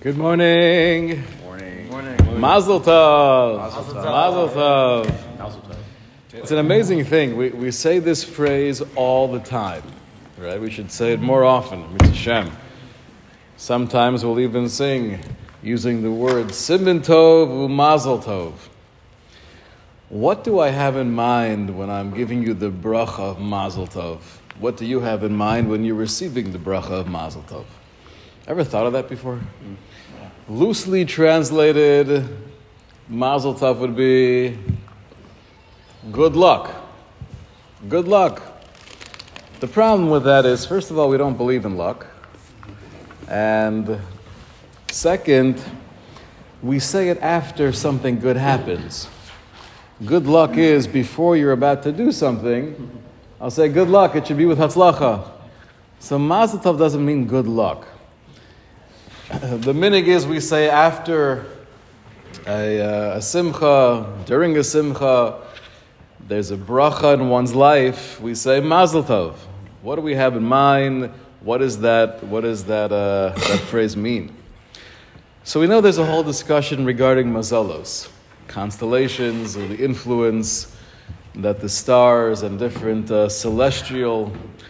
Good morning. Morning. Mazel tov. Mazel tov. Mazel tov. Mazel tov. It's an amazing thing. We say this phrase all the time, right? We should say it more often. Mitzvah Shem. Sometimes we'll even sing using the word Siman Tov u'Mazel Tov. What do I have in mind when I'm giving you the bracha of Mazel Tov? What do you have in mind when you're receiving the bracha of Mazel Tov? Ever thought of that before? Loosely translated, Mazel Tov would be good luck. Good luck. The problem with that is, first of all, we don't believe in luck. And second, we say it after something good happens. Good luck is before you're about to do something, I'll say good luck, it should be with Hatzlacha. So Mazel Tov doesn't mean good luck. The minig is we say after a simcha, during a simcha, there's a bracha in one's life, we say Mazel Tov. What do we have in mind? What does that phrase mean? So we know there's a whole discussion regarding mazalos, constellations, or the influence that the stars and different celestial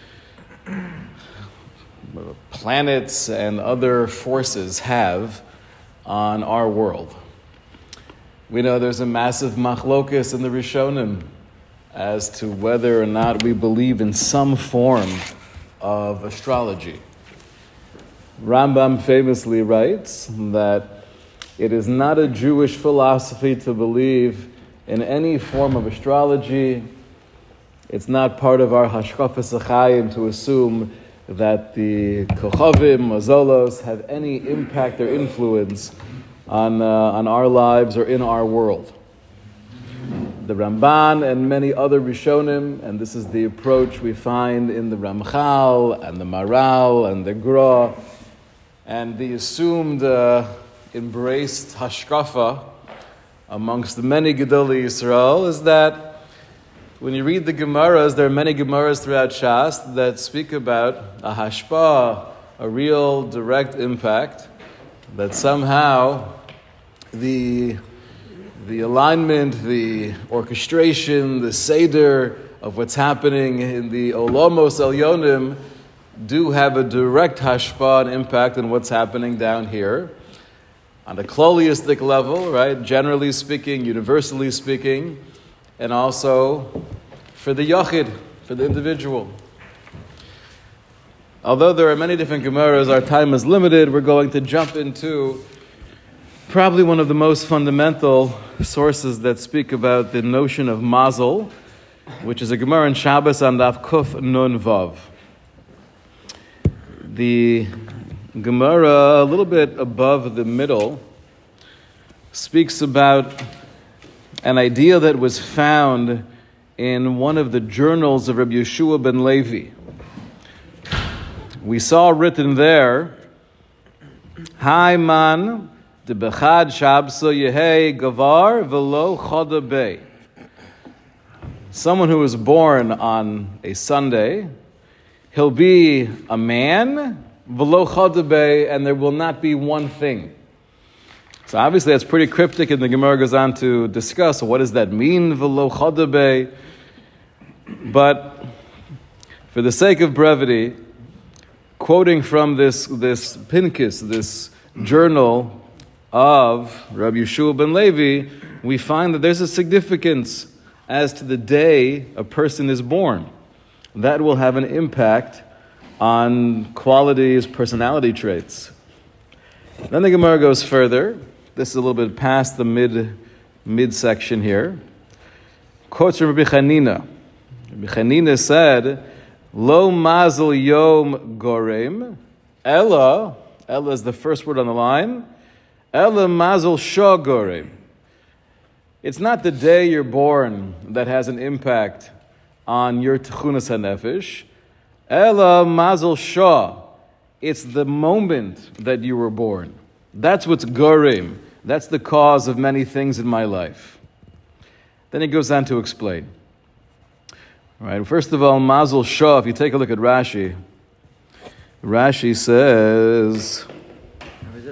planets and other forces have on our world. We know there's a massive machlokus in the Rishonim as to whether or not we believe in some form of astrology. Rambam famously writes that it is not a Jewish philosophy to believe in any form of astrology. It's not part of our hashkafas achayim to assume that the kochavim, mazolos, have any impact or influence on our lives or in our world. The Ramban and many other Rishonim, and this is the approach we find in the Ramchal and the Maral and the Gra, and the assumed embraced hashkafa amongst the many Gedolei Yisrael, is that when you read the Gemaras, there are many Gemaras throughout Shas that speak about a hashpah, a real direct impact, that somehow the alignment, the orchestration, the seder of what's happening in the Olamos Elyonim do have a direct hashpah and impact on what's happening down here. On a kloliistic level, right? Generally speaking, universally speaking, and also for the yachid, for the individual. Although there are many different Gemaras, our time is limited, we're going to jump into probably one of the most fundamental sources that speak about the notion of mazel, which is a Gemara in Shabbos on Daf Kuf Nun Vav. The Gemara, a little bit above the middle, speaks about an idea that was found in one of the journals of Rabbi Yeshua ben Levi. We saw written there, Hai man de bechad shabso yehei gavar velo choda bey. Someone who was born on a Sunday, he'll be a man, velo choda bey, and there will not be one thing. So obviously that's pretty cryptic, and the Gemara goes on to discuss what does that mean, velo choda bey. But for the sake of brevity, quoting from this Pincus, this journal of Rabbi Yeshua ben Levi, we find that there's a significance as to the day a person is born. That will have an impact on qualities, personality traits. Then the Gemara goes further. This is a little bit past the mid section here. Quotes from Rabbi Chanina. Rabbi Chanina said, Lo mazel yom gorem, Ella is the first word on the line, Ella mazel shah gorem. It's not the day you're born that has an impact on your techunas hanefesh. Ella mazel shah. It's the moment that you were born. That's what's gorem. That's the cause of many things in my life. Then he goes on to explain. All right, first of all, mazel shah, if you take a look at Rashi, Rashi says,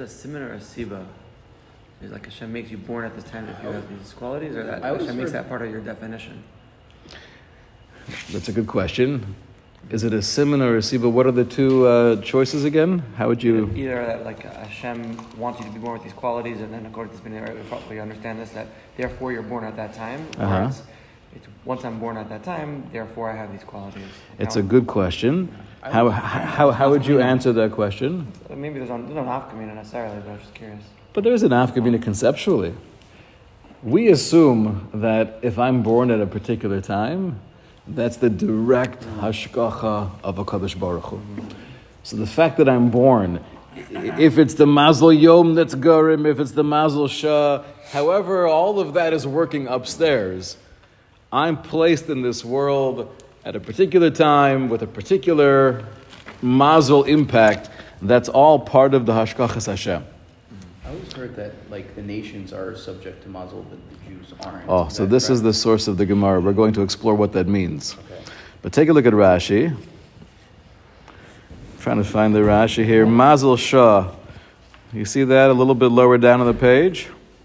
it a siman or a siba? Is like Hashem makes you born at this time if you have these qualities, or that Hashem makes that part of your definition? That's a good question. Is it a siman or a siba? What are the two choices again? How would you... Either that like Hashem wants you to be born with these qualities, and then according to this, we understand this, that therefore you're born at that time, or it's once I'm born at that time, therefore I have these qualities. It's a good question. How would you answer that question? Maybe there's no nafkamina necessarily, but I was just curious. But there is an nafkamina conceptually. We assume that if I'm born at a particular time, that's the direct hashgacha of HaKadosh Baruch Hu. So the fact that I'm born, if it's the Mazel Yom that's Garim, if it's the Mazel Shah, however, all of that is working upstairs. I'm placed in this world at a particular time with a particular Mazel impact. That's all part of the Hashgachas Hashem. I always heard that like the nations are subject to Mazel, but the Jews aren't. Oh, so this is the source of the Gemara. We're going to explore what that means. Okay. But take a look at Rashi. I'm trying to find the Rashi here. Mazel Shah. You see that a little bit lower down on the page?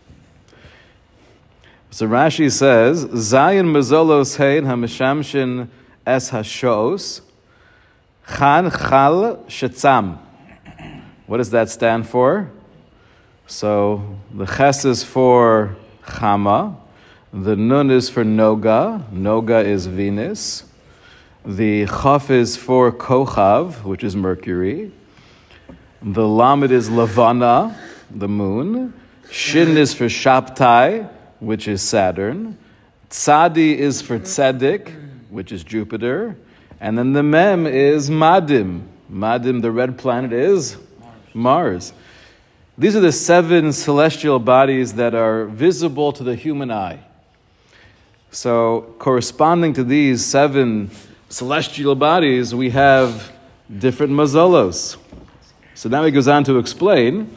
So Rashi says, Zayin Mazolos Hein HaMeshamshin Es HaShos Chan Chal Shetzam. What does that stand for? So the Ches is for Chama, the Nun is for Noga, Noga is Venus, the Chaf is for Kochav, which is Mercury, the Lamed is Lavana, the Moon, Shin is for Shabtai, which is Saturn, Tzadi is for Tzedek, which is Jupiter, and then the Mem is Madim. Madim, the red planet, is Mars. These are the 7 celestial bodies that are visible to the human eye. So, corresponding to these 7 celestial bodies, we have different mazolos. So now he goes on to explain,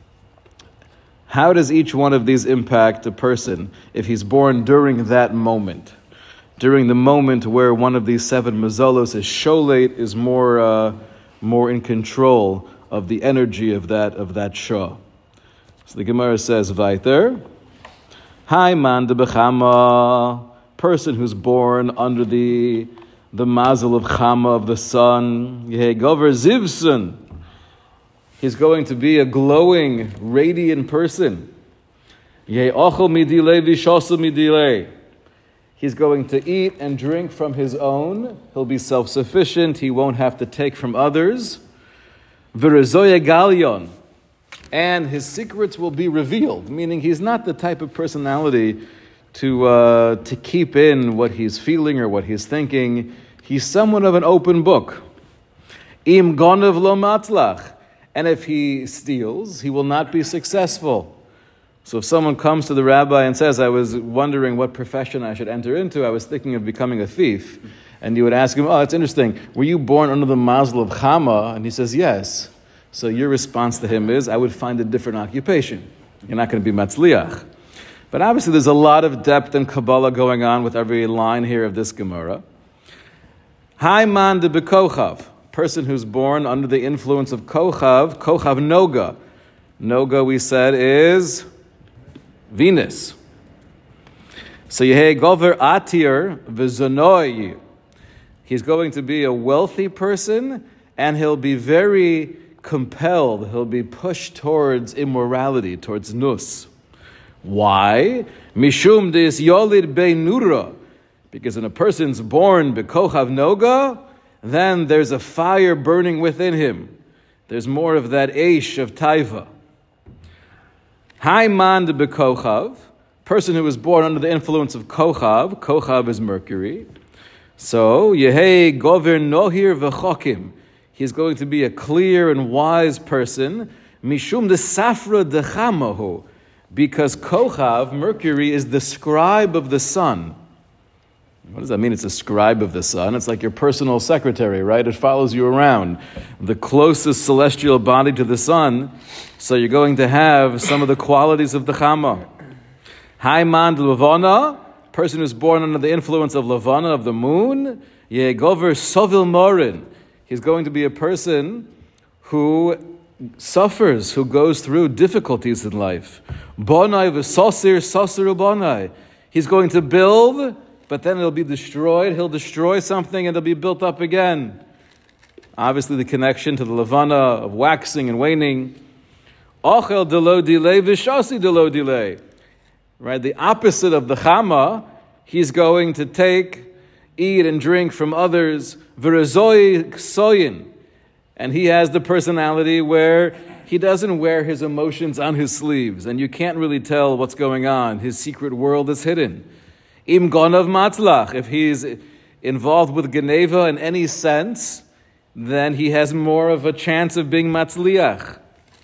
how does each one of these impact a person if he's born during that moment? During the moment where one of these 7 mazolos is sholate, is more in control of the energy of that shah. So the Gemara says, Vaiter, Hai man de bechama, person who's born under the mazel of Chama, of the sun, Yehe gover zivson, he's going to be a glowing, radiant person. Yehe ochel midilei v'shosel midilei, he's going to eat and drink from his own, he'll be self-sufficient, he won't have to take from others. V'rezoya galion, and his secrets will be revealed, meaning he's not the type of personality to keep in what he's feeling or what he's thinking. He's somewhat of an open book. Im gonav lo matzlach, and if he steals, he will not be successful. So if someone comes to the rabbi and says, I was wondering what profession I should enter into, I was thinking of becoming a thief, and you would ask him, oh, that's interesting, were you born under the mazel of Chama? And he says, yes. So your response to him is, I would find a different occupation. You're not going to be matzliach. But obviously there's a lot of depth and Kabbalah going on with every line here of this Gemara. Hai man de bekochav, person who's born under the influence of Kochav, Kochav Noga. Noga, we said, is Venus. So Yehe gover atir v'zonoi, he's going to be a wealthy person, and he'll be very compelled, he'll be pushed towards immorality, towards nus. Why? Mishum dis yolid nura, because when a person's born bekochav noga, then there's a fire burning within him. There's more of that eish of taiva. Hai man de bekochav, person who was born under the influence of kochav. Kochav is Mercury. So Yehei gover nohir v'chokim, he's going to be a clear and wise person. Mishum de safra de chamahu, because Kochav, Mercury, is the scribe of the sun. What does that mean? It's a scribe of the sun. It's like your personal secretary, right? It follows you around. The closest celestial body to the sun, so you're going to have some of the qualities of the Chama. Haiman de Levana, person who's born under the influence of Levana, of the moon. Yegover Sovil Morin, he's going to be a person who suffers, who goes through difficulties in life. Bonai v'sosir sosiru bonai. He's going to build, but then it'll be destroyed. He'll destroy something and it'll be built up again. Obviously the connection to the Levana of waxing and waning. Ochel delo delay v'shasi delo delay. Right, the opposite of the Chama, he's going to eat and drink from others. V'rezoi ksoyin. And he has the personality where he doesn't wear his emotions on his sleeves, and you can't really tell what's going on. His secret world is hidden. Im gonav matzlach, if he's involved with Geneva in any sense, then he has more of a chance of being matzliach.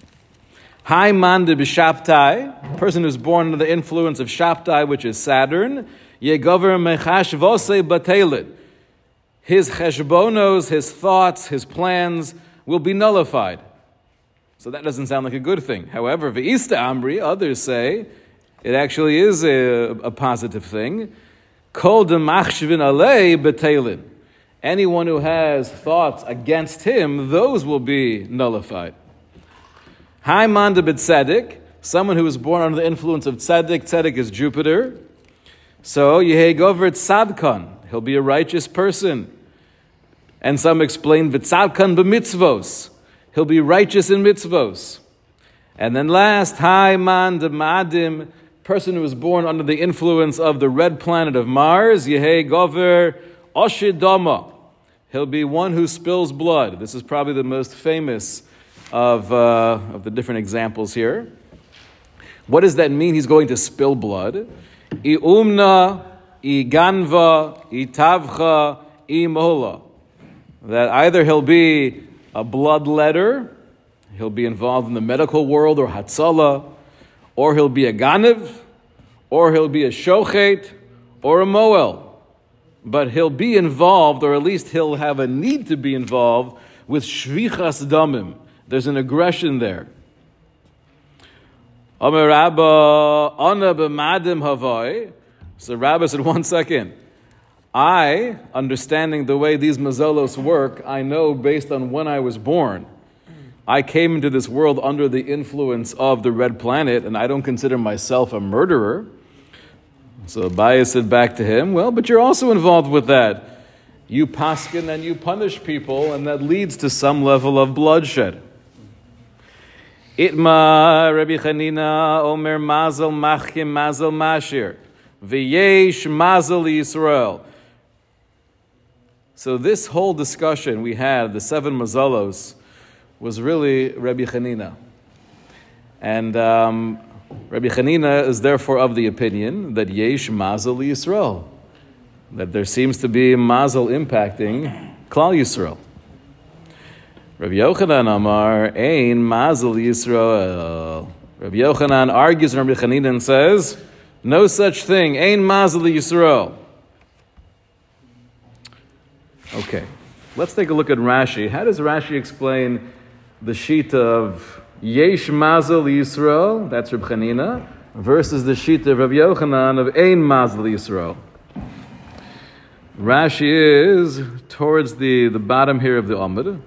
Hai mande b'shabtai, person who's born under the influence of Shabtai, which is Saturn, yegover mechash vose batelid. His cheshbonos, his thoughts, his plans will be nullified. So that doesn't sound like a good thing. However, V'ista Amri, others say, it actually is a positive thing. Kol demachshvin alei betelin. Anyone who has thoughts against him, those will be nullified. Hai manda b'tzedek, someone who is born under the influence of tzedek. Tzedek is Jupiter. So, Yehei gover tzadkan, he'll be a righteous person. And some explain v'tzadkan b'mitzvos, he'll be righteous in mitzvos. And then last, Hai man d'madim, person who was born under the influence of the red planet of Mars, Yehei gover oshidama, he'll be one who spills blood. This is probably the most famous of the different examples here. What does that mean? He's going to spill blood. I umna, I ganva, I tavcha, I mola. That either he'll be a bloodletter, he'll be involved in the medical world or hatzala, or he'll be a ganiv, or he'll be a shochet, or a moel. But he'll be involved, or at least he'll have a need to be involved with shvichas damim. There's an aggression there. Amar Rabba, ana b'madim havai. So Rabbi said, 1 second. I, understanding the way these mazalos work, I know based on when I was born. I came into this world under the influence of the red planet, and I don't consider myself a murderer. So Abaye said back to him, well, but you're also involved with that. You paskin and you punish people, and that leads to some level of bloodshed. Itma Rabbi Chanina Omer Mazel Machkim Mazel Mashir V'yesh Mazel Yisrael. So this whole discussion we had, the 7 mazalos, was really Rabbi Chanina. And Rabbi Chanina is therefore of the opinion that Yesh Mazel Yisrael, that there seems to be mazel impacting Klal Yisrael. Rabbi Yochanan Amar, Ein Mazel Yisrael. Rabbi Yochanan argues and Rabbi Chanina and says, no such thing, Ein Mazel Yisrael. Okay, let's take a look at Rashi. How does Rashi explain the shita of Yesh Mazel Yisrael, that's Rabbi Chanina, versus the shita of Rabbi Yochanan of Ein Mazel Yisrael? Rashi is towards the bottom here of the Amud.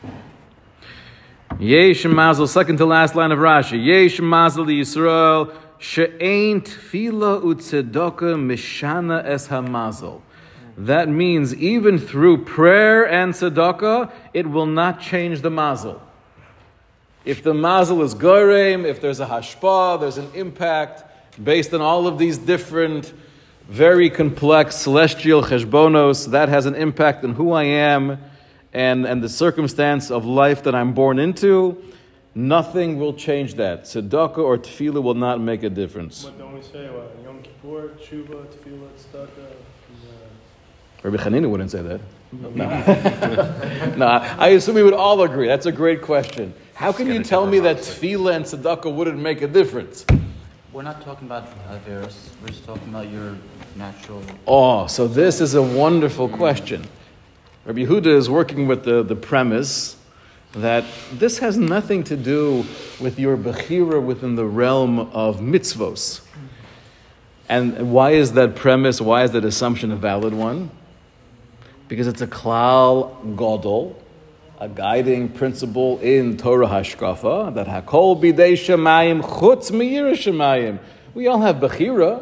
Yesh Mazel, second to last line of Rashi. Yesh Mazel Yisrael, she'ein tefila u'tzedoka mishana es hamazel. That means even through prayer and tzedakah, it will not change the mazel. If the mazel is goreim, if there's a hashpah, there's an impact based on all of these different, very complex celestial cheshbonos, that has an impact on who I am and the circumstance of life that I'm born into. Nothing will change that. Tzedakah or tefillah will not make a difference. But don't we say Yom Kippur, Tshuva, Tefillah, Tzedakah? Rabbi Chanina wouldn't say that. No. No, I assume we would all agree. That's a great question. How can you tell me that tefillah and tzedakah wouldn't make a difference? We're not talking about Averos. We're just talking about your natural... Oh, so this is a wonderful question. Rabbi Yehuda is working with the premise that this has nothing to do with your bechira within the realm of mitzvos. And why is that premise, why is that assumption a valid one? Because it's a klal gadol, a guiding principle in Torah Hashkafa, that Hakol Bidei Shemayim Chutz Me'Yireh Shemayim. We all have Bechira.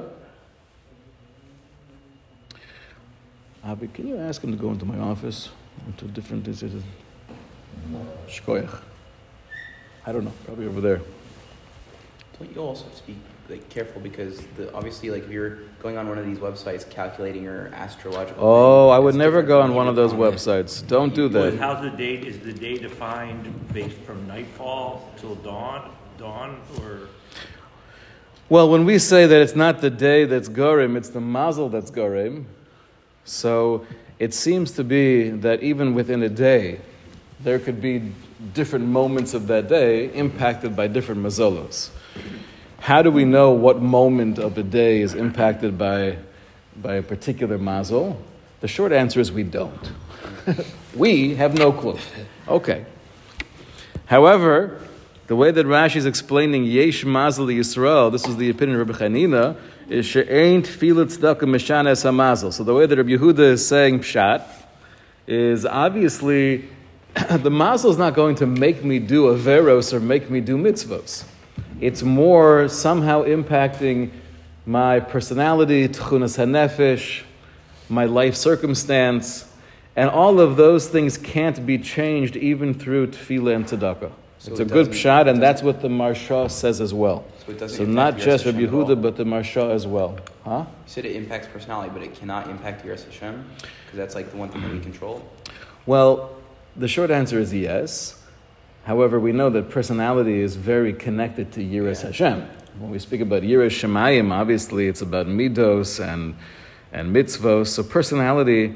Avi, can you ask him to go into my office? Into different... Shkoyach. I don't know, probably over there. Don't you also have to be careful, because obviously if you're going on one of these websites calculating your astrological Oh, thing, I would it's never different go from on one you of those going on websites. Don't do Well, that. how's the date? Is the day defined based from nightfall till dawn, or? Well, when we say that it's not the day that's Gorim, it's the Mazel that's Gorim. So it seems to be that even within a day, there could be different moments of that day impacted by different mazolos. How do we know what moment of the day is impacted by a particular mazel? The short answer is we don't. We have no clue. Okay. However, the way that Rashi is explaining Yesh Mazel Yisrael, this is the opinion of Rabbi Chanina, is she'ain tefillah tzedakah mishana es hamazel. So the way that Rabbi Yehuda is saying pshat is obviously the mazel is not going to make me do averos or make me do mitzvos. It's more somehow impacting my personality, tchunas hanefesh, my life circumstance, and all of those things can't be changed even through tefillah and tzedakah. So it's a good pshat, and that's what the Marsha says as well. So not just Rabbi Yehuda, but the Marsha as well. Huh? You said it impacts personality, but it cannot impact Yiras Hashem, because that's the one thing that we control. Well, the short answer is yes. However, we know that personality is very connected to Yiras Hashem. When we speak about Yiras Shemayim, obviously it's about midos and mitzvos. So personality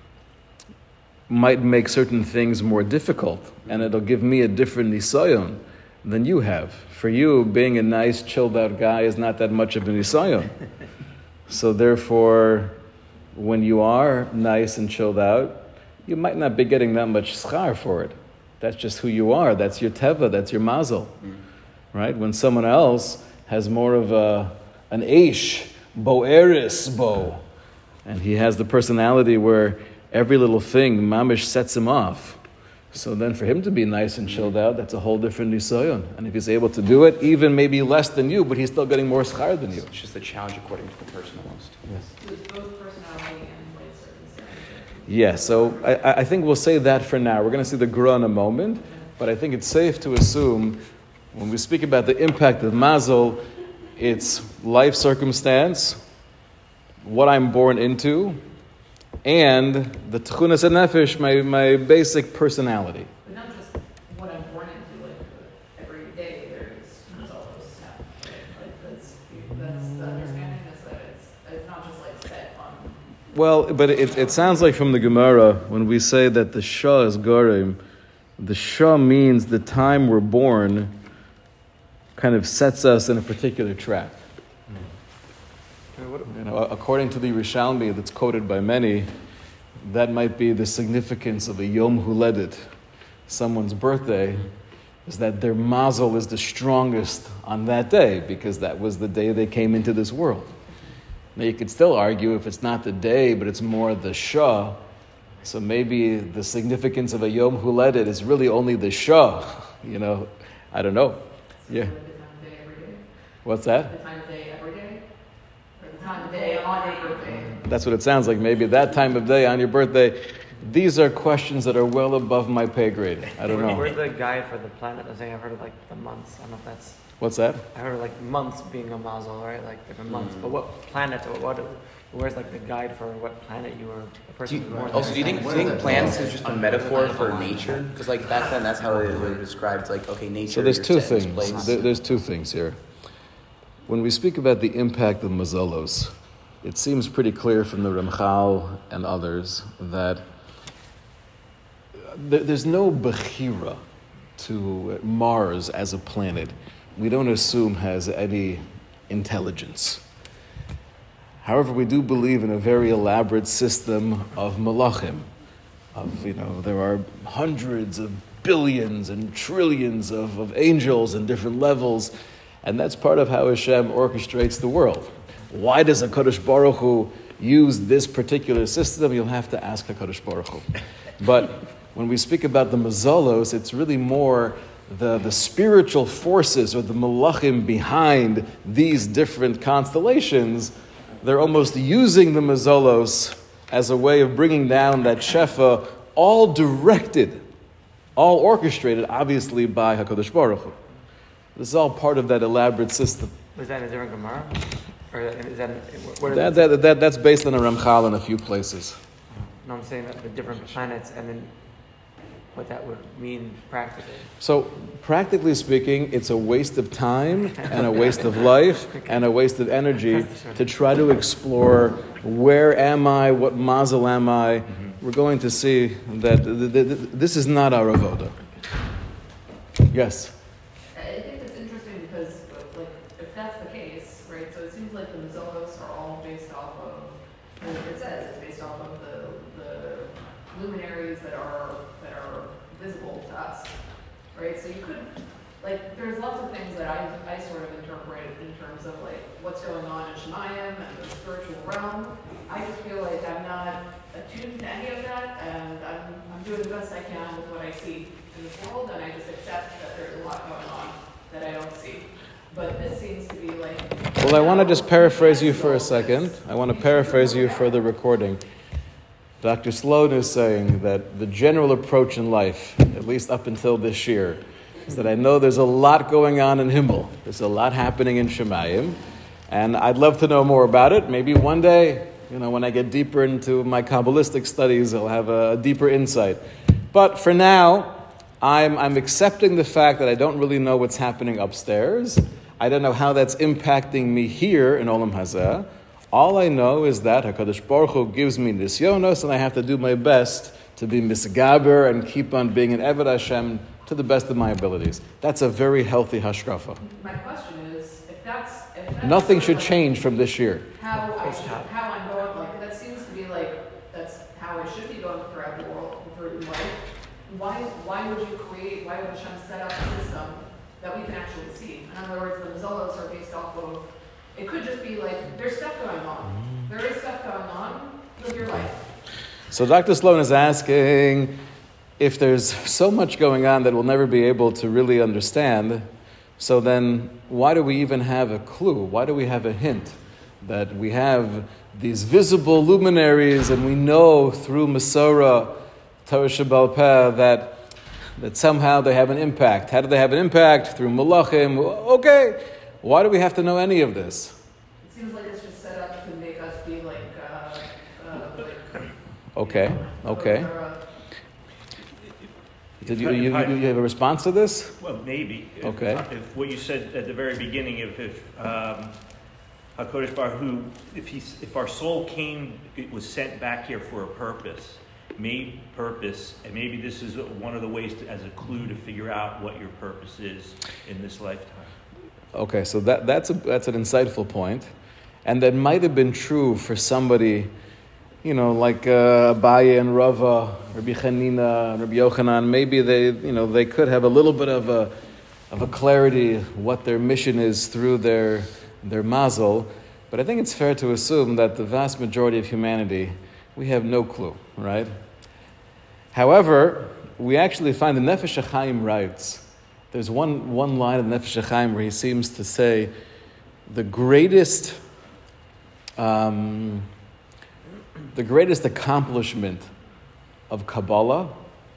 might make certain things more difficult, and it'll give me a different nisayon than you have. For you, being a nice, chilled-out guy is not that much of a nisayon. So therefore, when you are nice and chilled out, you might not be getting that much schar for it. That's just who you are. That's your teva. That's your mazel. Right? When someone else has more of an eish, boeris bo, and he has the personality where every little thing, mamish, sets him off. So then for him to be nice and chilled out, that's a whole different nisayon. And if he's able to do it, even maybe less than you, but he's still getting more schar than you. It's just a challenge according to the person almost. Yes. So it's both personality and life circumstances. Yeah, so I think we'll say that for now. We're going to see the Gra in a moment, but I think it's safe to assume when we speak about the impact of mazel, it's life circumstance, what I'm born into, and the tchunas hanefesh, my basic personality. But not just what I'm born into, every day there's mazolos happen. That's the understanding is that it's not just set on. Well, but it sounds like from the Gemara, when we say that the Shah is Gorim, the Shah means the time we're born kind of sets us in a particular track. According to the Rishalmi that's quoted by many, that might be the significance of a Yom Huledet, someone's birthday, is that their mazel is the strongest on that day, because that was the day they came into this world. Now you could still argue if it's not the day, but it's more the Shah, so maybe the significance of a Yom Huledet is really only the Shah, I don't know. Yeah. The time of day every day? What's that? The time of day every day? Or the time of day on your birthday? That's what it sounds like. Maybe that time of day on your birthday. These are questions that are well above my pay grade. I don't know. Where's the guide for the planet? I think I've heard of the months. I don't know if that's. What's that? I heard of months being a mazel, right? Different months. But what planets or where's the guide for what planet you were a person born? Also, do you think planets is just a metaphor for nature? Because back then that's how it was described. Nature. So there's two set in this things. place. There's two things here. When we speak about the impact of mazolos, it seems pretty clear from the Ramchal and others that there's no bechira to Mars as a planet. We don't assume has any intelligence. However, we do believe in a very elaborate system of malachim. There are hundreds of billions and trillions of angels in different levels, and that's part of how Hashem orchestrates the world. Why does HaKadosh Baruch Hu use this particular system? You'll have to ask HaKadosh Baruch Hu. But when we speak about the mazolos, it's really more the spiritual forces or the malachim behind these different constellations. They're almost using the mazolos as a way of bringing down that shefa, all directed, all orchestrated, obviously, by HaKadosh Baruch Hu. This is all part of that elaborate system. Was that in a different Gemara? Or is that, That's based on a Ramchal in a few places. No, I'm saying that the different planets and then what that would mean practically. So, practically speaking, it's a waste of time and a waste of life and a waste of energy to try to explore where am I, what mazel am I. We're going to see that this is not our avoda. Yes? I think it's interesting because, like, if that's the case, right, so it seems like the mazolos are all based off of, and it says it's based off of the luminaries that are visible to us, right? So you could, like, there's lots of things that I sort of interpret in terms of, like, what's going on in Shemayim and the spiritual realm. I just feel like I'm not attuned to any of that, and I'm doing the best I can with what I see in this world, and I just accept that there's a lot going on that I don't see. But this seems to be like... Well, I want to just paraphrase you for a second. I want to paraphrase you for the recording. Dr. Sloan is saying that the general approach in life, at least up until this year, is that I know there's a lot going on in Himmel. There's a lot happening in Shemayim, and I'd love to know more about it. Maybe one day, when I get deeper into my Kabbalistic studies, I'll have a deeper insight. But for now, I'm accepting the fact that I don't really know what's happening upstairs. I don't know how that's impacting me here in Olam Hazeh. All I know is that HaKadosh Baruch Hu gives me nisyonos, and I have to do my best to be misgaber and keep on being an Eved Hashem to the best of my abilities. That's a very healthy hashkafa. My question is, if that's nothing should change from this year. How I'm going, like, that seems to be like, that's how I should be going throughout the world, through life. Why would Hashem set up a system that we can actually see? In other words, the mazolos are based off of, it could just be like, there's stuff going on. There is stuff going on. Live your life. So Dr. Sloan is asking, if there's so much going on that we'll never be able to really understand, so then why do we even have a clue? Why do we have a hint that we have these visible luminaries and we know through Masorah, Torah Sheba'al Peh, that somehow they have an impact? How do they have an impact? Through Malachim. Okay. Why do we have to know any of this? It seems like it's just set up to make us be like Okay. Did you have a response to this? Well, maybe. Okay. If what you said at the very beginning, if HaKadosh Baruch Hu, if our soul it was sent back here for a purpose, made purpose, and maybe this is one of the ways as a clue to figure out what your purpose is in this lifetime. Okay, so that's an insightful point, and that might have been true for somebody, like Abaye and Rava, Rabbi Chanina, Rabbi Yochanan. Maybe they could have a little bit of a clarity what their mission is through their mazel, but I think it's fair to assume that the vast majority of humanity, we have no clue, right? However, we actually find the Nefesh HaChaim writes. There's one line in Nefesh HaChaim where he seems to say the greatest accomplishment of Kabbalah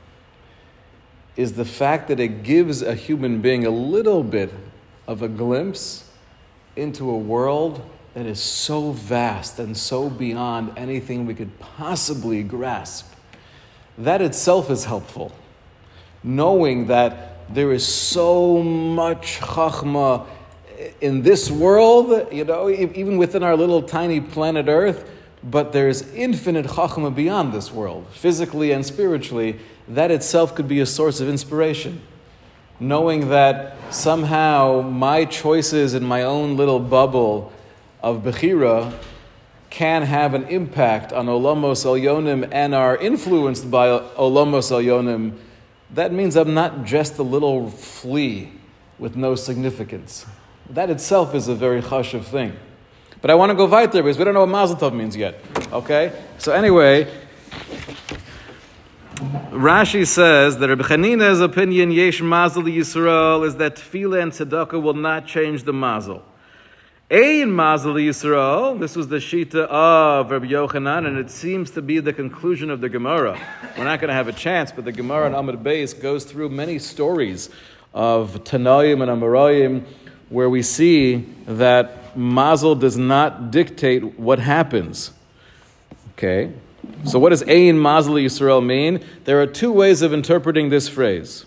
is the fact that it gives a human being a little bit of a glimpse into a world that is so vast and so beyond anything we could possibly grasp. That itself is helpful. Knowing that there is so much chachma in this world, even within our little tiny planet Earth, but there's infinite chachma beyond this world, physically and spiritually. That itself could be a source of inspiration. Knowing that somehow my choices in my own little bubble of Bechira can have an impact on Olamos Elyonim and are influenced by Olamos Elyonim, that means I'm not just a little flea with no significance. That itself is a very chashuv thing. But I want to go weiter because we don't know what Mazel Tov means yet. Okay? So anyway, Rashi says that Rabbi Chanina's opinion, Yesh Mazel Yisrael, is that Tefillah and Tzedakah will not change the Mazel. Ein Mazel Yisrael, this was the Shita of Rabbi Yochanan, and it seems to be the conclusion of the Gemara. We're not going to have a chance, but the Gemara in Amud Beis goes through many stories of Tanoim and Amoraim where we see that Mazel does not dictate what happens. Okay? So what does Ein Mazel Yisrael mean? There are two ways of interpreting this phrase.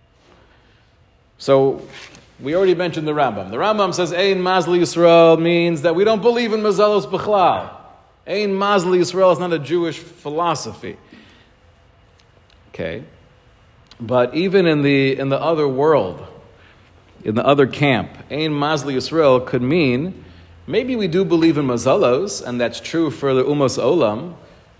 So, we already mentioned the Rambam. The Rambam says Ein Mazel Yisrael means that we don't believe in Mazalos B'chlal. Ein Mazel Yisrael is not a Jewish philosophy. Okay? But even in the other world, in the other camp, Ein Mazel Yisrael could mean maybe we do believe in Mazalos, and that's true for the Umos Olam,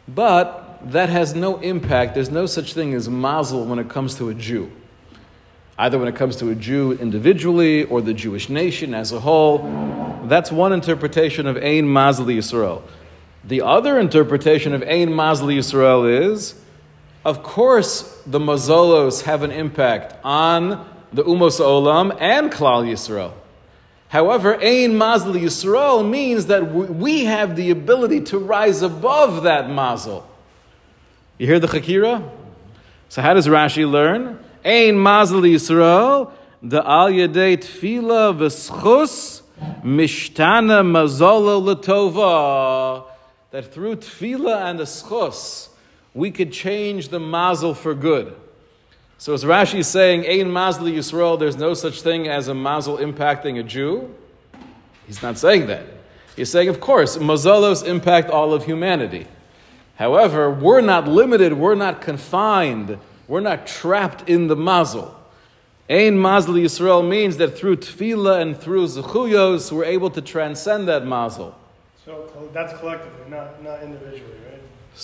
but that has no impact. There's no such thing as mazel when it comes to a Jew. Either when it comes to a Jew individually or the Jewish nation as a whole. That's one interpretation of Ein Mazel Yisrael. The other interpretation of Ein Mazel Yisrael is, of course, the mazolos have an impact on the Umos Olam and Klal Yisrael. However, Ein Mazel Yisrael means that we have the ability to rise above that mazel. You hear the Chakira? So how does Rashi learn? Ein Mazel Yisrael, the al yedei tefila v'schus mishtana mazolo l'tova. That through tefila and the schus, we could change the mazel for good. So as Rashi is saying, Ein Mazel Yisrael, there's no such thing as a mazel impacting a Jew. He's not saying that. He's saying, of course, mazalos impact all of humanity. However, we're not limited, we're not confined, we're not trapped in the mazel. Ein Mazel Yisrael means that through tefillah and through zechuyos, we're able to transcend that mazel. So that's collectively, not individually, right?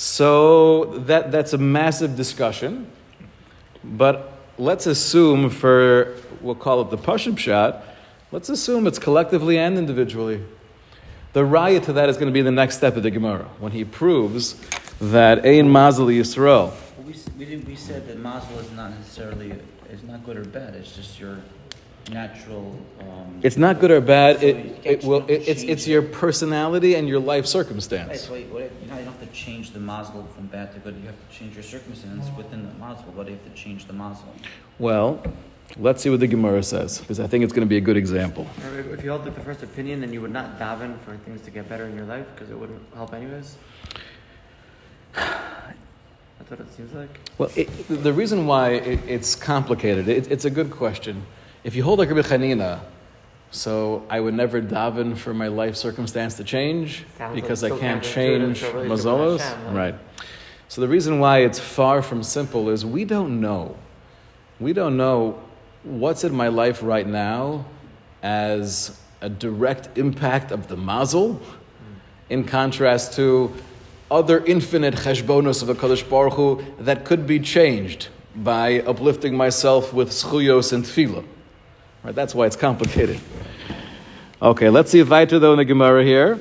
So that's a massive discussion. But let's assume we'll call it the Pashut Pshat, let's assume it's collectively and individually. The raya to that is going to be the next step of the Gemara, when he proves that Ein Mazel Yisrael. We said that mazel is not necessarily, it's not good or bad, it's just your natural... it's not good or bad, it's your personality and your life circumstance. Right, so you don't have to change the mazel from bad to good, you have to change your circumstance within the mazel. What do you have to change the mazel? Well, let's see what the Gemara says, because I think it's going to be a good example. If you held the first opinion, then you would not daven for things to get better in your life, because it wouldn't help anyways? That's what it seems like. Well, the reason why it's complicated, it's a good question. If you hold like Rabbi Chanina, so I would never daven for my life circumstance to change because I can't change mazolos? Right. So the reason why it's far from simple is we don't know. We don't know what's in my life right now as a direct impact of the mazel, in contrast to other infinite cheshbonos of HaKadosh Baruch Hu that could be changed by uplifting myself with schuyos and tefillah. Right, that's why it's complicated. Okay, let's see weiter though in the Gemara here.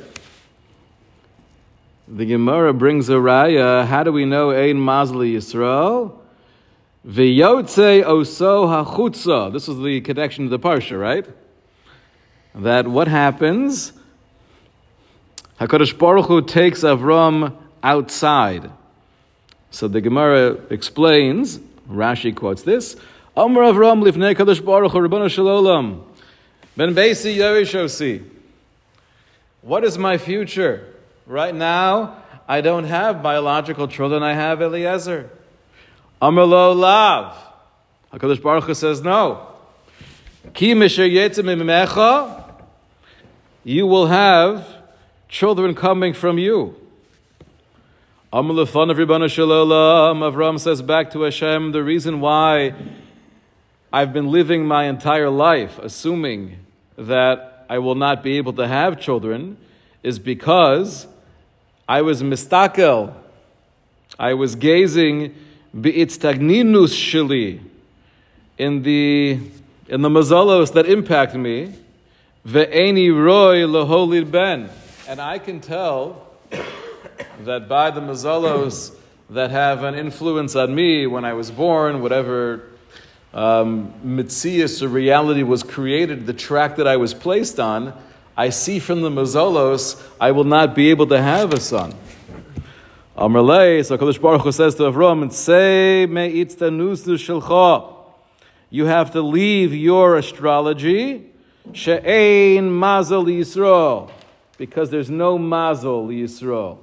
The Gemara brings a raya. How do we know Ein Mazel Yisrael? V'yotze oso hachutza. This was the connection to the parsha, right? That what happens? HaKadosh Baruch Hu takes Avram outside. So the Gemara explains, Rashi quotes this, Amar Avram lifnei Kadosh Baruch Hu Ribono Shel Olam Ben Beisi Yerishosi. What is my future? Right now, I don't have biological children, I have Eliezer. Amar Lo Lav. HaKadosh Baruch Hu says no. Ki misher yetzim mimecha. You will have children coming from you. Amar Lefanav Ribono Shel Olam. Avram says back to Hashem, the reason why I've been living my entire life assuming that I will not be able to have children is because I was mistakel. I was gazing bi'itztagninus sheli in the mazalos that impact me. Ve'eni roy leholid ben. And I can tell that by the mazalos that have an influence on me when I was born, whatever mitzias or reality was created, the track that I was placed on, I see from the mazolos, I will not be able to have a son. Amrlei, so HaKadosh Baruch Hu says to Avram, "Say me'itztanusu shelcha." You have to leave your astrology, she'ein mazel Yisrael, because there's no mazel Yisrael.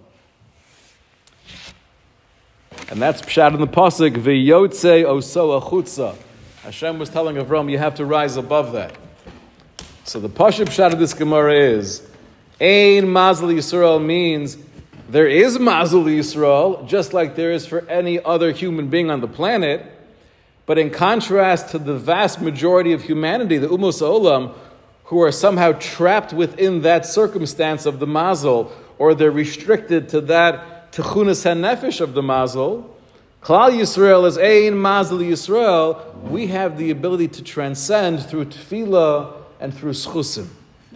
And that's pshat in the pasuk, v'yotze oso achutza. Hashem was telling Avram, you have to rise above that. So the pshat of this Gemara is, ein mazel Yisrael means there is mazel Yisrael, just like there is for any other human being on the planet. But in contrast to the vast majority of humanity, the Umos Olam, who are somehow trapped within that circumstance of the mazel, or they're restricted to that techunas hanefesh of the mazel, Klal Yisrael is ein mazel Yisrael. We have the ability to transcend through tefillah and through schusim.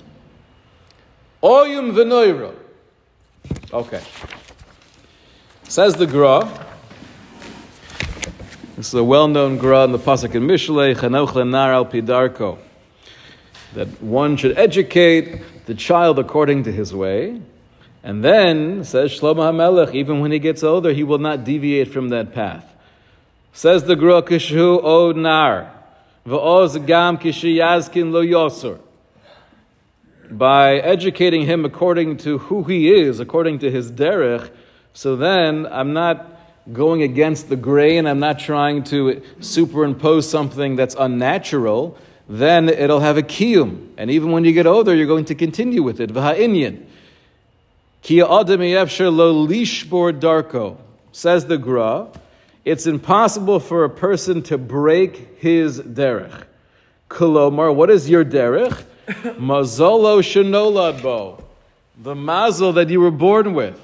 Oyum v'noira. Okay. Says the Gra. This is a well-known Gra in the pasuk in Mishlei, Chanoch lenar al pidarko, that one should educate the child according to his way, and then says Shlomo HaMelech, even when he gets older, he will not deviate from that path. Says the Gra, Kishu o nar, v'oz gam kishi yazkin lo yosur. By educating him according to who he is, according to his derech, so then I'm not going against the grain, I'm not trying to superimpose something that's unnatural, then it'll have a kiyum. And even when you get older, you're going to continue with it. V'ha'inyan. Ki ha'adam yefsher lo lishbor darko. Says the Gra, it's impossible for a person to break his derech. Kolomar, what is your derech? Mazolo shenolad bo. The mazel that you were born with.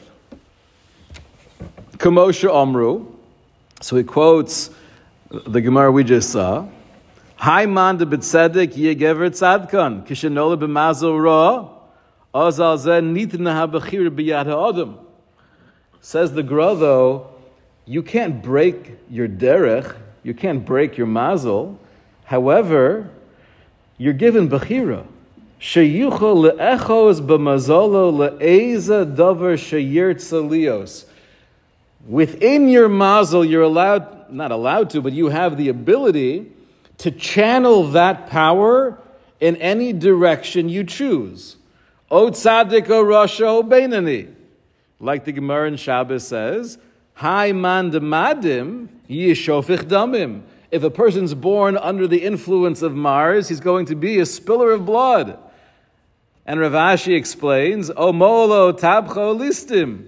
Kamosha Amru. So he quotes the Gemara we just saw. Hai man de b'tzedek yegever tzadkan kishenola b'mazel ra azal zen nitna habachir b'yad ha'adam. Says the Gra, though, you can't break your derech, you can't break your mazel. However, you're given bechira. Sheyuchol le'echos b'mazolo le'eza davar sheyir tzalios. Within your mazel, you're not allowed to, but you have the ability to channel that power in any direction you choose. O tzaddik o rasha o beinani. Like the Gemara in Shabbos says, Hai man demadim yishofich damim. If a person's born under the influence of Mars, he's going to be a spiller of blood. And Rav Ashi explains, O molo tabcho listim.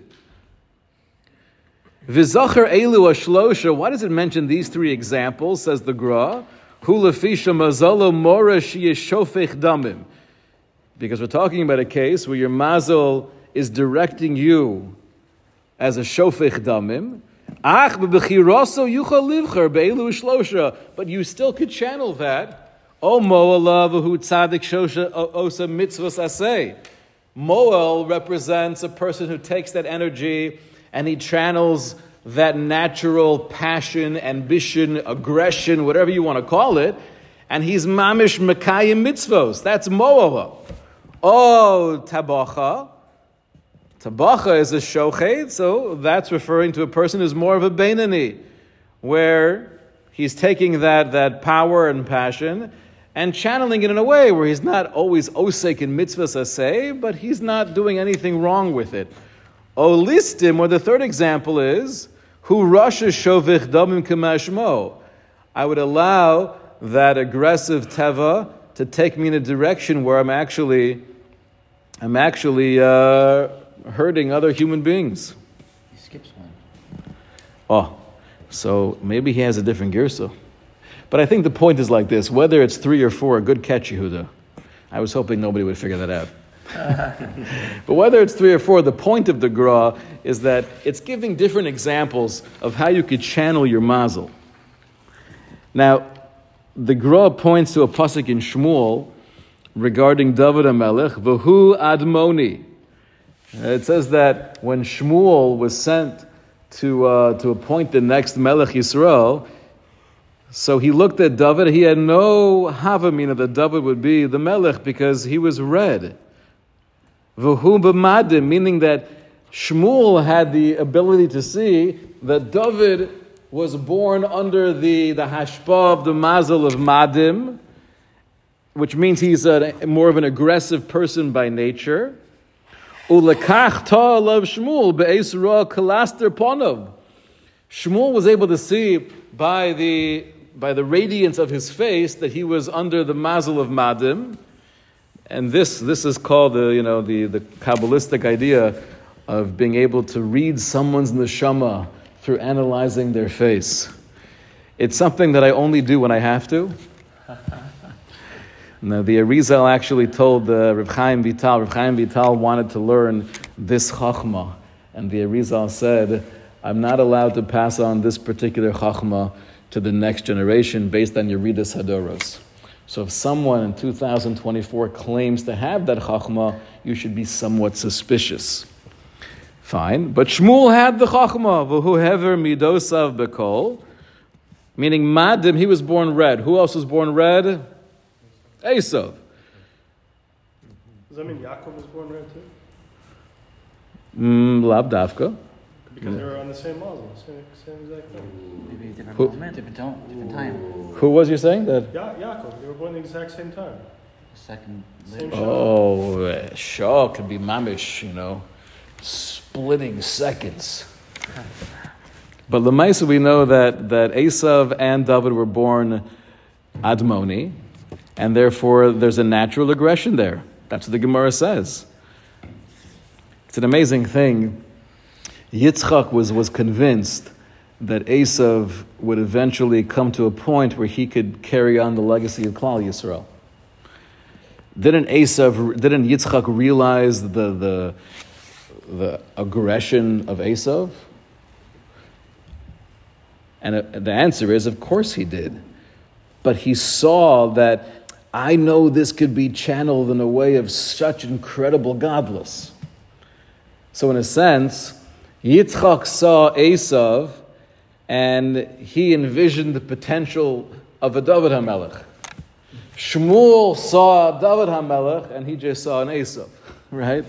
V'zacher elu ashlosha. Why does it mention these three examples? Says the Gra. Hu lefisha mazalo mora sheyeshofech damim. Because we're talking about a case where your mazel is directing you as a shofech damim. Ach bebechiroso yuchal livcher be'elu shlosha. But you still could channel that. O mo'alav hu tzadik shosha osa mitzvos aseh. Mo'el represents a person who takes that energy and he channels that natural passion, ambition, aggression, whatever you want to call it, and he's mamish mekayim mitzvos. That's mo'ala. Oh, tabacha. Tabacha is a shochet, so that's referring to a person who's more of a beinani, where he's taking that power and passion and channeling it in a way where he's not always osek in mitzvahs aseh, but he's not doing anything wrong with it. O listim, or the third example is, hu rasha shovich damim kamashmo. I would allow that aggressive teva to take me in a direction where I'm actually hurting other human beings. He skips one. Oh, so maybe he has a different girsa. But I think the point is like this, whether it's 3 or 4, a good catch, Yehuda. I was hoping nobody would figure that out. But whether it's 3 or 4, the point of the Gra is that it's giving different examples of how you could channel your mazel. Now, the Gra points to a pasuk in Shmuel regarding David HaMelech, V'hu Admoni. It says that when Shmuel was sent to appoint the next Melech Yisrael. So he looked at David. He had no havamina that David would be the Melech because he was red. V'hu b'madim, meaning that Shmuel had the ability to see that David was born under the hashpah of the mazel of Madim, which means he's more of an aggressive person by nature. Ulekach ta'alav Shmuel be'es ra kalaster ponov. Shmuel was able to see by the radiance of his face that he was under the mazel of Madim, and this is called the Kabbalistic idea of being able to read someone's neshama through analyzing their face. It's something that I only do when I have to. Now, the Arizal actually told Reb Chaim Vital. Reb Chaim Vital wanted to learn this chachma, and the Arizal said, I'm not allowed to pass on this particular chachma to the next generation based on Yeridas Hadoros. So if someone in 2024 claims to have that chachma, you should be somewhat suspicious. Fine, but Shmuel had the chachma, v'hu hever midosav bekol, meaning Madim, he was born red. Who else was born red? Esav. Does that mean Yaakov was born red too? Lav dafka. Because they were on the same mazel, same exact thing. Maybe a different Who- moment, different time. Who was you saying that? Yaakov, they were born at the exact same time. Second Same later. Oh, Shaw could be mamish, splitting seconds. But Lemaisa, we know that Esav and David were born Admoni, and therefore there's a natural aggression there. That's what the Gemara says. It's an amazing thing. Yitzchak was convinced that Esav would eventually come to a point where he could carry on the legacy of Klal Yisrael. Didn't Yitzchak realize the aggression of Esav? And the answer is, of course he did. But he saw that, I know this could be channeled in a way of such incredible godless. So in a sense, Yitzchak saw Esav, and he envisioned the potential of a David HaMelech. Shmuel saw David HaMelech, and he just saw an Esav, right?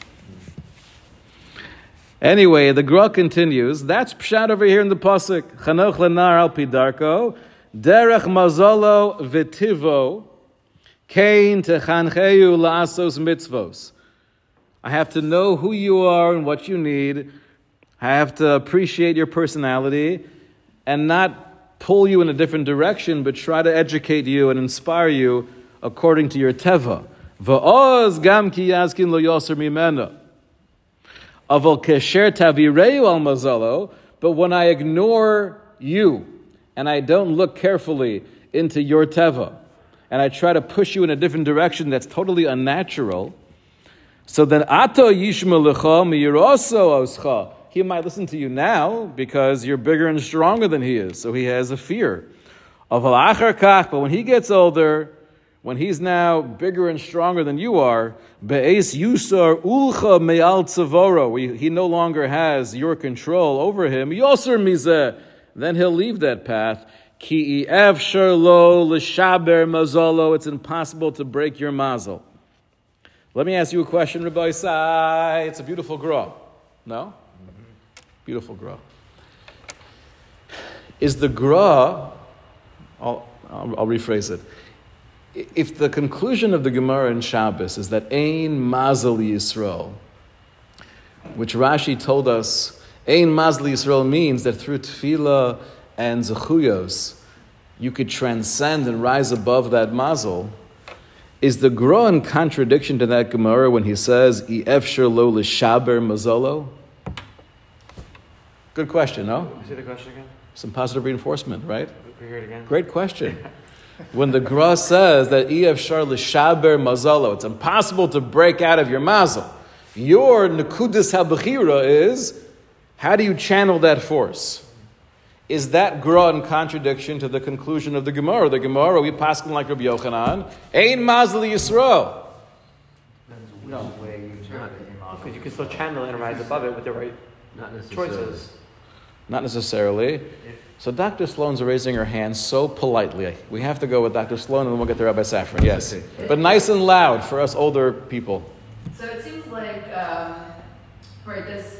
Anyway, the Gra continues. That's pshat over here in the pasuk. Chanoch lenar al pidarko, derech mazolo v'tivo, kein techancheu la'asos mitzvos. I have to know who you are and what you need. I have to appreciate your personality and not pull you in a different direction, but try to educate you and inspire you according to your teva. Va'oz gam ki yazkin lo yoser mimena. Aval kesher tavireu al mazalo. But when I ignore you and I don't look carefully into your teva, and I try to push you in a different direction that's totally unnatural, so then ato yishma lecha miyiraso oscha. He might listen to you now because you're bigger and stronger than he is, so he has a fear. Aval achar kach, but when he gets older, when he's now bigger and stronger than you are, be'es yusar ulcha me'al tzavoro, he no longer has your control over him. Yoser mizeh, then he'll leave that path. Ki efshar lo l'shaber mazolo, it's impossible to break your mazel. Let me ask you a question, Rabbi Isai. It's a beautiful gra. No? Beautiful gra. Is the gra, I'll rephrase it. If the conclusion of the Gemara in Shabbos is that Ein Mazel Yisrael, which Rashi told us, Ein Mazel Yisrael means that through tefillah and zechuyos, you could transcend and rise above that mazel. Is the Gra in contradiction to that Gemara when he says, I efshar lo l'shaber mazolo? Good question, no? Say the question again. Some positive reinforcement, right? We hear it again. Great question. When the Gra says that Efshar l'shaber mazalo, it's impossible to break out of your mazel. Your nekudas habechira is, how do you channel that force? Is that Gra in contradiction to the conclusion of the Gemara? The Gemara, we paskin like Rabbi Yochanan, Ein mazel Yisrael. No, because you can still channel it and rise above it with the right Not necessarily. choices. Not necessarily. So Dr. Sloan's raising her hand so politely. We have to go with Dr. Sloan and then we'll get to Rabbi Safran. Yes. Okay. But nice and loud for us older people. So it seems like, right, this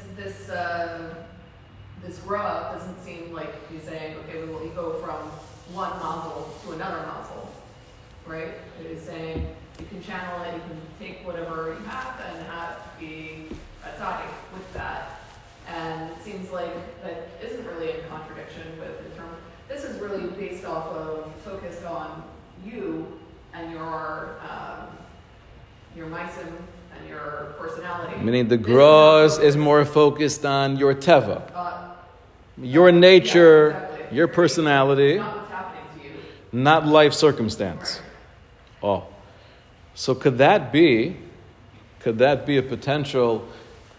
Ra doesn't seem like he's saying, okay, well, you go from one nozzle to another nozzle, right? It is saying you can channel it, you can take whatever you have and be a tzaddik with that. And it seems like that isn't really in contradiction with the term. This is really based off of, focused on you and your meisim and your personality. Meaning the Graz is more focused on your teva, your nature, exactly. your personality, Not what's happening to you. not life circumstance. Right. Oh. So could that be a potential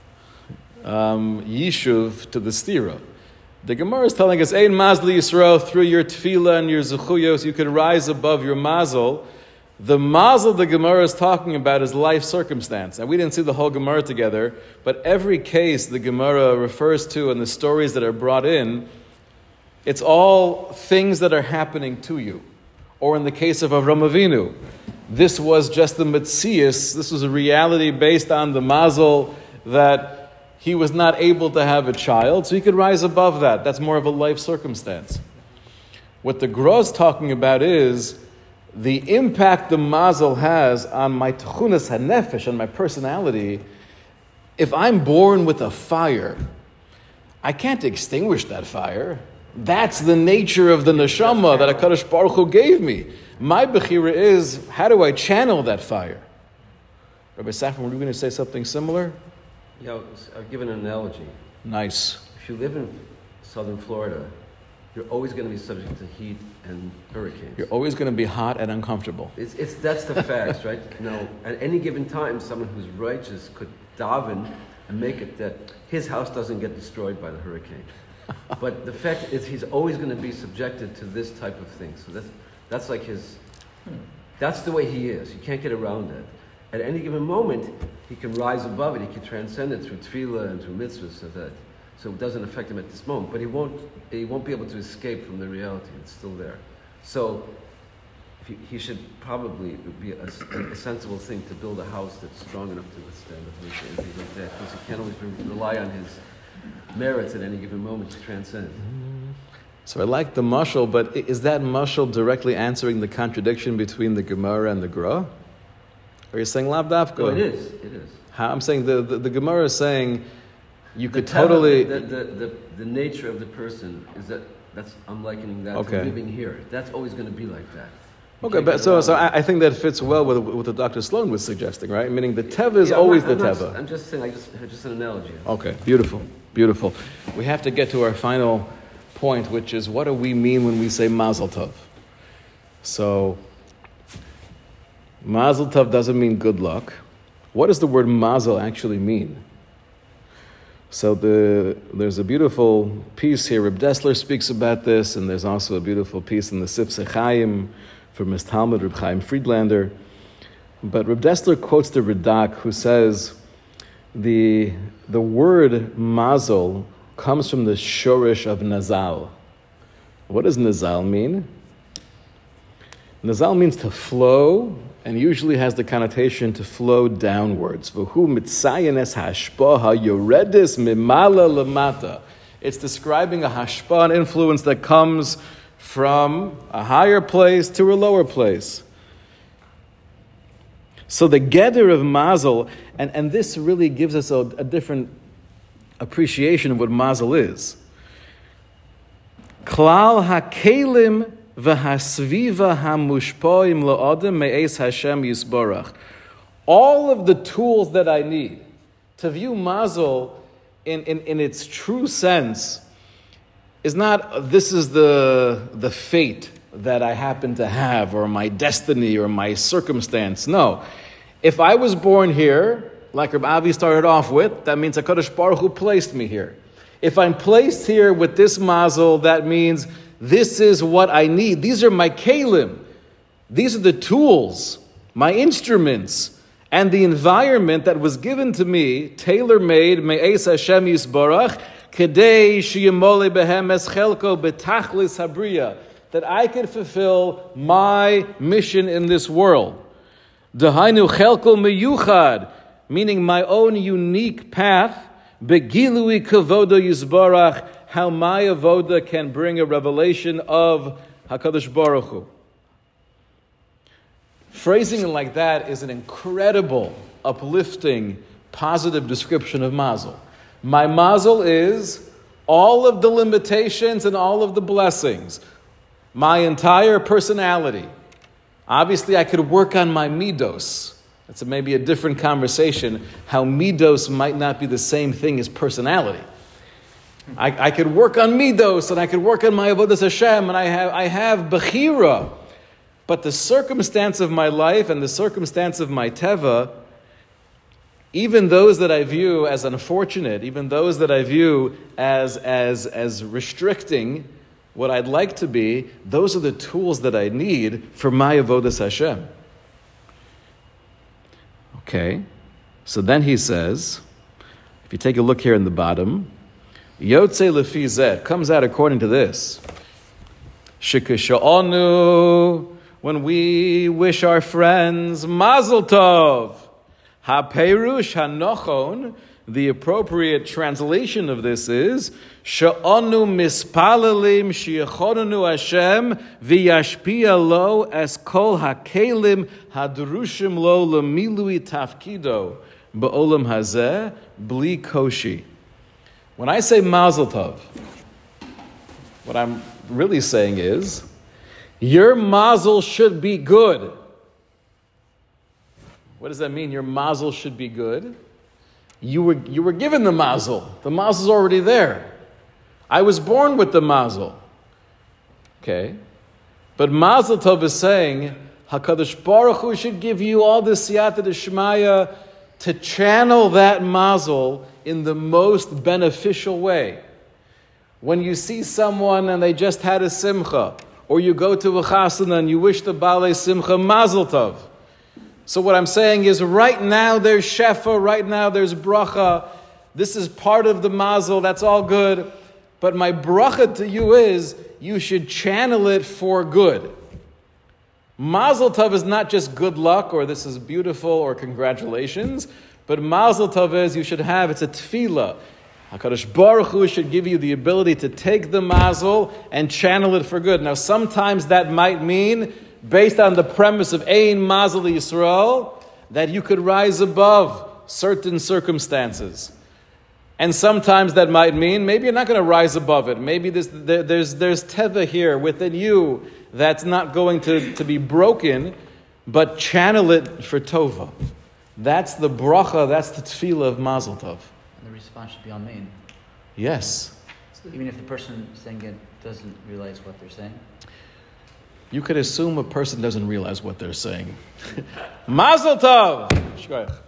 yishuv to the stira? The Gemara is telling us, Ein mazli Yisrael, through your tefillah and your zechuyos, you can rise above your mazel. The mazel the Gemara is talking about is life circumstance. And we didn't see the whole Gemara together, but every case the Gemara refers to and the stories that are brought in, it's all things that are happening to you. Or in the case of Avram Avinu, this was just the metzius, this was a reality based on the mazel that he was not able to have a child, so he could rise above that. That's more of a life circumstance. What the Gra is talking about is the impact the mazel has on my techunas hanefesh, on my personality. If I'm born with a fire, I can't extinguish that fire. That's the nature of the neshama that HaKadosh Baruch Hu gave me. My bechira is, how do I channel that fire? Rabbi Safran, were you going to say something similar? Yeah, I'll give an analogy. Nice. If you live in southern Florida, you're always going to be subject to heat and hurricanes. You're always going to be hot and uncomfortable. That's the facts, right? Now, at any given time, someone who's righteous could daven and make it that his house doesn't get destroyed by the hurricane. But the fact is, he's always going to be subjected to this type of thing. So that's like that's the way he is. You can't get around that. At any given moment, he can rise above it. He can transcend it through tefillah and through mitzvahs, so it doesn't affect him at this moment. But he won't be able to escape from the reality. It's still there. So he should probably be a sensible thing to build a house that's strong enough to withstand the hurricane and things like that, because he can't always rely on his merits at any given moment to transcend. So I like the mashal, but is that mashal directly answering the contradiction between the Gemara and the Gra? Or are you saying lav dafka? No, it is. I'm saying the Gemara is saying you could The totally... The nature of the person is that's I'm likening that to living here. That's always going to be like that. Okay, but so I think that fits well with what the Dr. Sloan was suggesting, right? Meaning the teva is always the teva. I'm just saying, just an analogy. Okay, beautiful. We have to get to our final point, which is what do we mean when we say Mazel Tov? So, Mazel Tov doesn't mean good luck. What does the word Mazel actually mean? So there's a beautiful piece here. Reb Dessler speaks about this, and there's also a beautiful piece in the Sifsei Chaim from his Talmud, Reb Chaim Friedlander. But Reb Dessler quotes the Radak, who says the word Mazel comes from the shorish of Nazal. What does Nazal mean? Nazal means to flow, and usually has the connotation to flow downwards. V'hu mitzayenes hashpah yoredis mimala lamata. It's describing a hashpah, an influence that comes from a higher place to a lower place. So the geder of Mazel, and this really gives us a different appreciation of what Mazel is. Klal hakelim v'hasviva hamushpoim la'odem me'es Hashem yisborach. All of the tools that I need to view Mazel in its true sense is not this is the fate that I happen to have, or my destiny, or my circumstance. No. If I was born here, like Reb Avi started off with, that means HaKadosh Baruch Hu placed me here. If I'm placed here with this mazel, that means this is what I need. These are my kelim. These are the tools, my instruments, and the environment that was given to me, tailor-made, me'es Hashem yisbarach, Kedei sheyamole behem es chelko betachlis habriya, that I could fulfill my mission in this world. Dahainu chelko meyuchad, meaning my own unique path. Begilui kavodo yizbarach, how my avoda can bring a revelation of HaKadosh Baruch Hu. Phrasing it like that is an incredible, uplifting, positive description of mazel. My mazel is all of the limitations and all of the blessings. My entire personality. Obviously, I could work on my midos. That's maybe a different conversation, how midos might not be the same thing as personality. I could work on midos, and I could work on my avodas Hashem, and I have bechira. But the circumstance of my life and the circumstance of my teva, even those that I view as unfortunate, even those that I view as restricting what I'd like to be, those are the tools that I need for my avodas Hashem. Okay, so then he says, if you take a look here in the bottom, Yotze lefi zeh, comes out according to this. Shekisha'onu, when we wish our friends Mazel Tov. Ha-perush ha-nochon, the appropriate translation of this is Sha'onu mispalalim shi'echonanu Hashem v'yashpia lo es kol ha-kelim hadrushim lo lemilui tafkido ba'olam hazeh bli koshi. When I say Mazel Tov, what I'm really saying is your mazel should be good. What does that mean? Your mazel should be good. You were given the mazel. The mazel's already there. I was born with the mazel. Okay? But Mazel Tov is saying, HaKadosh Baruch Hu should give you all the siyata d'shmaya to channel that mazel in the most beneficial way. When you see someone and they just had a simcha, or you go to a chasana and you wish the balei simcha Mazel Tov. So what I'm saying is, right now there's shefa, right now there's bracha. This is part of the mazel, that's all good. But my bracha to you is, you should channel it for good. Mazel Tov is not just good luck, or this is beautiful, or congratulations. But Mazel Tov is, you should have, it's a tefillah. HaKadosh Baruch Hu should give you the ability to take the mazel and channel it for good. Now sometimes that might mean, based on the premise of Ein Mazel Yisrael, that you could rise above certain circumstances. And sometimes that might mean, maybe you're not going to rise above it. Maybe there's teva here within you that's not going to be broken, but channel it for tova. That's the bracha, that's the tefillah of Mazel Tov. And the response should be amen. Yes. Even if the person saying it doesn't realize what they're saying? You could assume a person doesn't realize what they're saying. Mazel Tov!